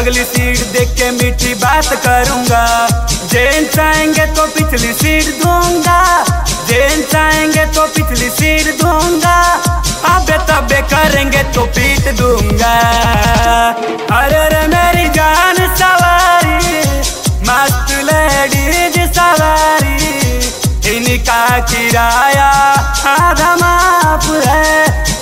अगली सीट देख के मीठी बात करूंगा। जेंट्स आएंगे तो पिछली सीट दूंगा, जेंट्स आएंगे तो पिछली सीट दूंगा, अबे तबे करेंगे तो पीट दूंगा। अरे रे मेरी जान सवारी, मस्त लेडीज सवारी, इनका किराया आधा माफ है।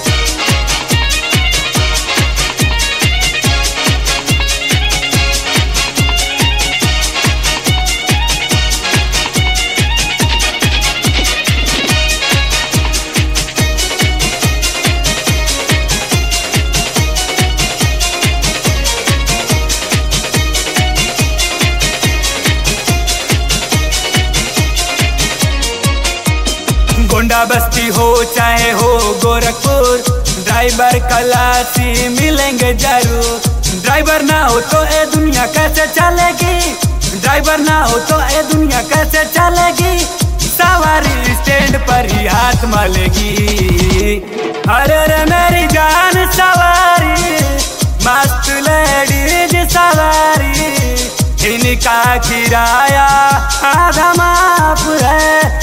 गोंडा बस्ती हो चाहे हो गोरखपुर, ड्राइवर खलासी मिलेंगे जरूर। ड्राइवर ना हो तो ये दुनिया कैसे चलेगी, ड्राइवर ना हो तो ये दुनिया कैसे चलेगी। सवारी स्टैंड पर ही हाथ मलेगी। अरे रे मेरी जान सवारी, मस्त लेडीज सवारी, इनका किराया आधा माफ है।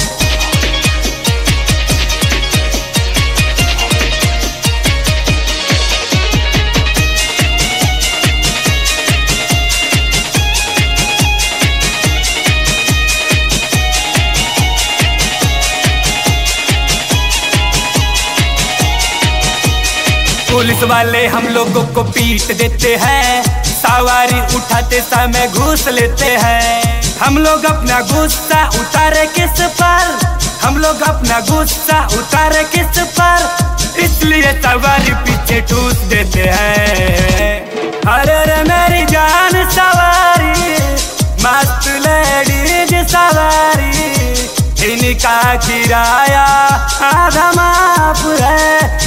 पुलिस वाले हम लोगों को पीट देते हैं, सवारी उठाते समय घूस लेते हैं। हम लोग अपना गुस्सा उतारे किस पर, हम लोग अपना गुस्सा उतारे किस पर, इसलिए सवारी पीछे ठूस देते हैं। अरे रे मेरी जान सवारी, मस्त लेडीज सवारी, इनका किराया आधा माफ है।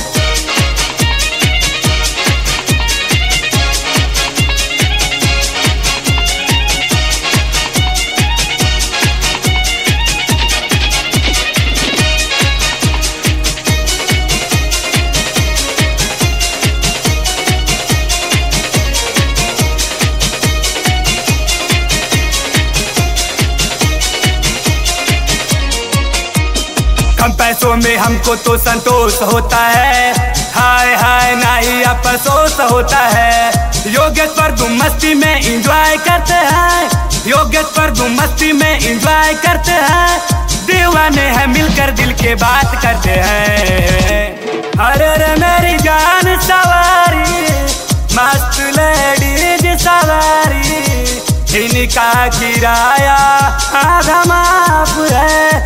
कम पैसों में हमको तो संतोष होता है, हाय हाय नहीं अफसोस होता है। योगेश्वर तुम मस्ती में एंजॉय करते हैं, योगेश्वर तुम मस्ती में एंजॉय करते हैं। दीवाने हैं मिलकर दिल के बात करते हैं। अरे रे मेरी जान सवारी, मस्त लेडीज सवारी, इनका किराया आधा माफ है।